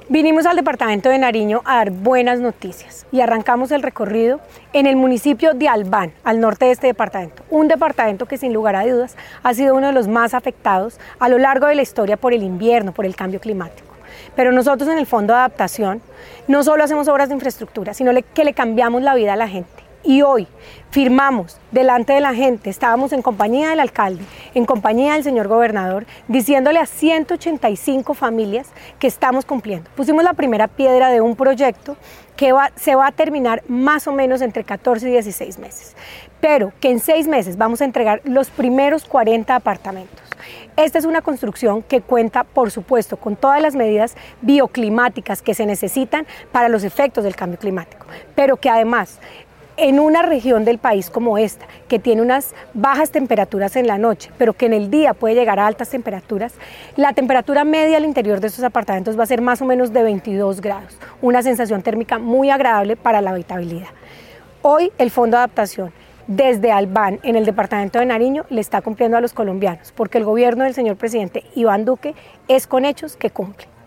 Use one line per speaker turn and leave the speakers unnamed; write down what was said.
Vinimos al departamento de Nariño a dar buenas noticias y arrancamos el recorrido en el municipio de Albán, al norte de este departamento. Un departamento que sin lugar a dudas ha sido uno de los más afectados a lo largo de la historia por el invierno, por el cambio climático. Pero nosotros en el Fondo de Adaptación no solo hacemos obras de infraestructura, sino que le cambiamos la vida a la gente. Y hoy firmamos delante de la gente, estábamos en compañía del alcalde, en compañía del señor gobernador, diciéndole a 185 familias que estamos cumpliendo. Pusimos la primera piedra de un proyecto que se va a terminar más o menos entre 14 y 16 meses, pero que en 6 meses vamos a entregar los primeros 40 apartamentos. Esta es una construcción que cuenta, por supuesto, con todas las medidas bioclimáticas que se necesitan para los efectos del cambio climático, pero que además, en una región del país como esta, que tiene unas bajas temperaturas en la noche, pero que en el día puede llegar a altas temperaturas, la temperatura media al interior de estos apartamentos va a ser más o menos de 22 grados, una sensación térmica muy agradable para la habitabilidad. Hoy el Fondo de Adaptación desde Albán, en el departamento de Nariño, le está cumpliendo a los colombianos, porque el gobierno del señor presidente Iván Duque es con hechos que cumple.